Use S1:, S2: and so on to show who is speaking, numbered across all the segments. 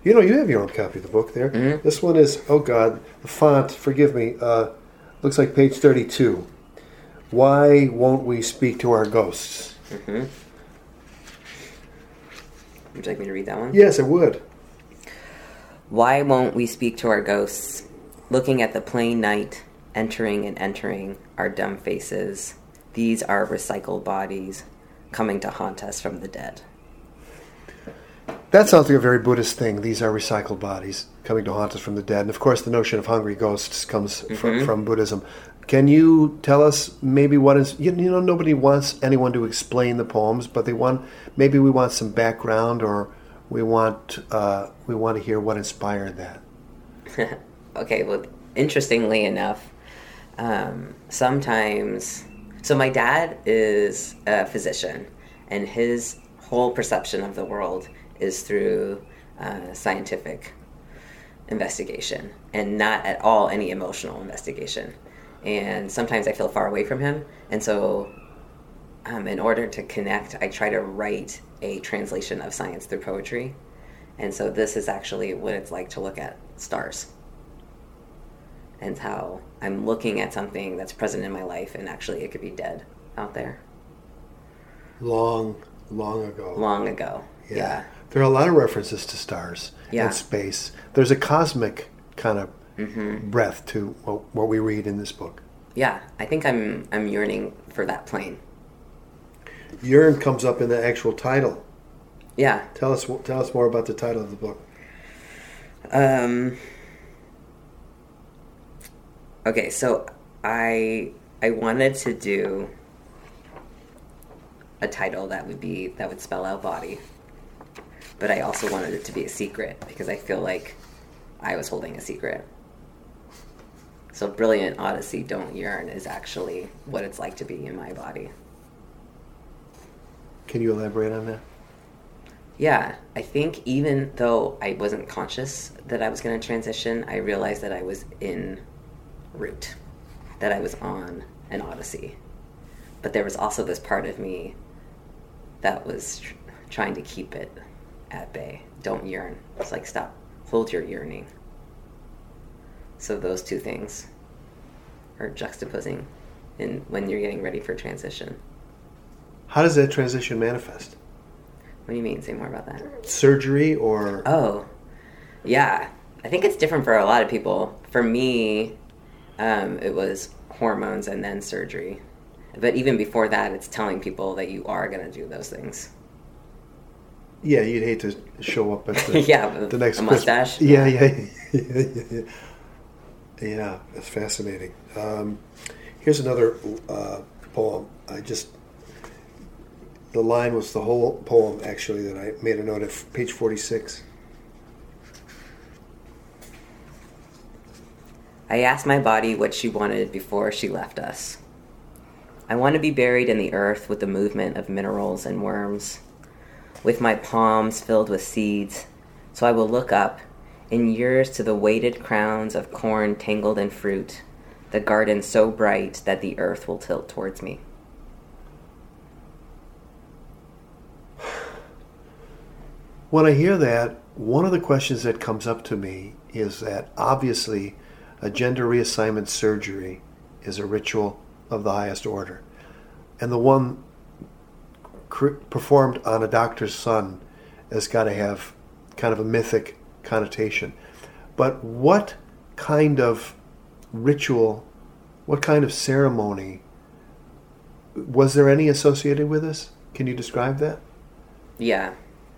S1: You know, you have your own copy of the book there.
S2: Mm-hmm.
S1: This one is, oh God, the font, forgive me, looks like page 32. Why won't we speak to our ghosts?
S2: Mm-hmm. Would you like me to read that one?
S1: Yes, I would.
S2: Why won't we speak to our ghosts, looking at the plain night, entering and entering our dumb faces? These are recycled bodies coming to haunt us from the dead.
S1: That sounds like a very Buddhist thing. These are recycled bodies coming to haunt us from the dead. And of course, the notion of hungry ghosts comes from Buddhism. Can you tell us maybe what is... You know, nobody wants anyone to explain the poems, but maybe we want some background, or we want to hear what inspired that.
S2: Okay, well, interestingly enough, sometimes... So my dad is a physician, and his whole perception of the world is through scientific investigation, and not at all any emotional investigation. And sometimes I feel far away from him, and so in order to connect, I try to write a translation of science through poetry. And so this is actually what it's like to look at stars, and how I'm looking at something that's present in my life, and actually it could be dead out there.
S1: Long ago.
S2: Long ago, yeah.
S1: There are a lot of references to stars
S2: Yeah.
S1: and space. There's a cosmic kind of breath to what we read in this book.
S2: Yeah, I think I'm yearning for that plane.
S1: Yearn comes up in the actual title.
S2: Yeah.
S1: Tell us more about the title of the book.
S2: Okay, so I wanted to do a title that would spell out body, but I also wanted it to be a secret, because I feel like I was holding a secret. So Brilliant Odyssey, Don't Yearn is actually what it's like to be in my body.
S1: Can you elaborate on that?
S2: Yeah, I think even though I wasn't conscious that I was going to transition, I realized that I was en route, that I was on an odyssey. But there was also this part of me that was trying to keep it at bay. Don't yearn. It's like, stop. Hold your yearning. So those two things are juxtaposing when you're getting ready for transition.
S1: How does that transition manifest?
S2: What do you mean? Say more about that.
S1: Surgery or...
S2: Oh, yeah. I think it's different for a lot of people. For me, it was hormones and then surgery. But even before that, it's telling people that you are going to do those things.
S1: Yeah, you'd hate to show up at the,
S2: yeah,
S1: the next
S2: a mustache.
S1: Yeah. Yeah, that's fascinating. Here's another poem. The line was the whole poem, actually, that I made a note of, page 46.
S2: I asked my body what she wanted before she left us. I want to be buried in the earth with the movement of minerals and worms, with my palms filled with seeds, so I will look up in years to the weighted crowns of corn tangled in fruit, the garden so bright that the earth will tilt towards me.
S1: When I hear that, one of the questions that comes up to me is that obviously a gender reassignment surgery is a ritual of the highest order. And the one performed on a doctor's son has got to have kind of a mythic connotation. But what kind of ritual, what kind of ceremony, was there any associated with this? Can you describe that?
S2: Yeah.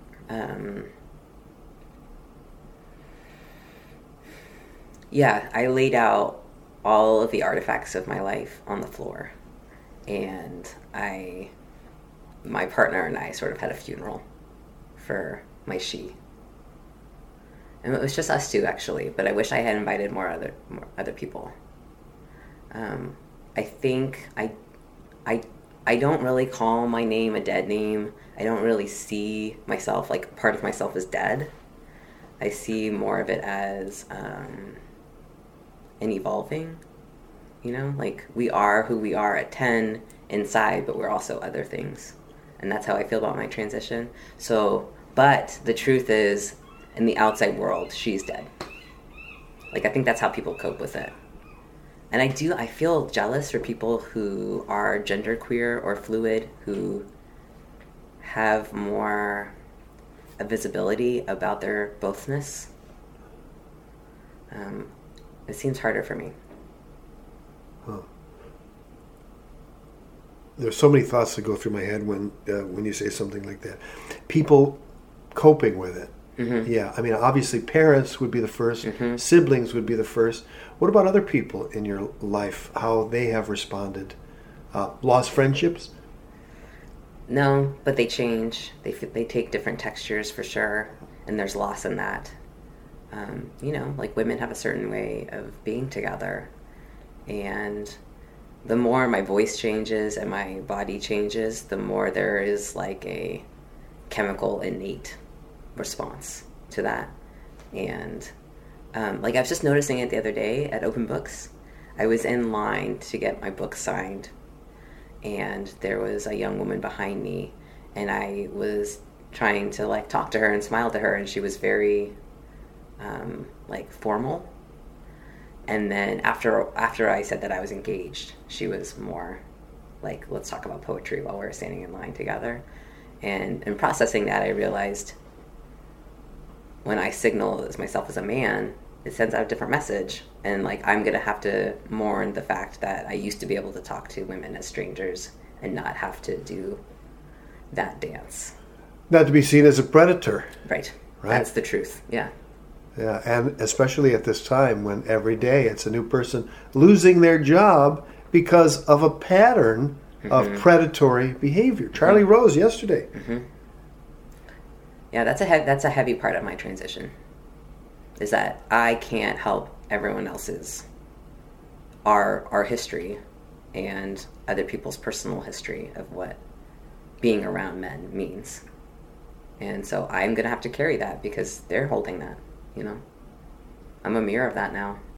S2: Yeah, I laid out all of the artifacts of my life on the floor, and my partner and I sort of had a funeral for my she. And it was just us two, actually, but I wish I had invited more other people. I think I don't really call my name a dead name. I don't really see myself, like part of myself is dead. I see more of it as an evolving, like we are who we are at 10 inside, but we're also other things. And that's how I feel about my transition. So, but the truth is in the outside world, she's dead. Like, I think that's how people cope with it. And I feel jealous for people who are genderqueer or fluid, who have more visibility about their bothness. It seems harder for me.
S1: Huh. There's so many thoughts that go through my head when you say something like that. People coping with it. Mm-hmm. Yeah, I mean, obviously parents would be the first, mm-hmm. siblings would be the first. What about other people in your life, how they have responded? Lost friendships?
S2: No, but they change. They take different textures for sure, and there's loss in that. Like women have a certain way of being together, and the more my voice changes and my body changes, the more there is like a chemical innate response to that. And I was just noticing it the other day at Open Books. I was in line to get my book signed, and there was a young woman behind me, and I was trying to like talk to her and smile to her, and she was very formal. And then after I said that I was engaged, she was more like, let's talk about poetry while we're standing in line together. And in processing that, I realized when I signal as myself as a man, it sends out a different message. And like, I'm going to have to mourn the fact that I used to be able to talk to women as strangers and not have to do that dance.
S1: Not to be seen as a predator.
S2: Right. That's the truth. Yeah.
S1: Yeah, and especially at this time when every day it's a new person losing their job because of a pattern mm-hmm. of predatory behavior. Charlie mm-hmm. Rose yesterday.
S2: Mm-hmm. Yeah, that's a heavy part of my transition, is that I can't help everyone else's, our history and other people's personal history of what being around men means. And so I'm going to have to carry that because they're holding that. I'm a mirror of that now.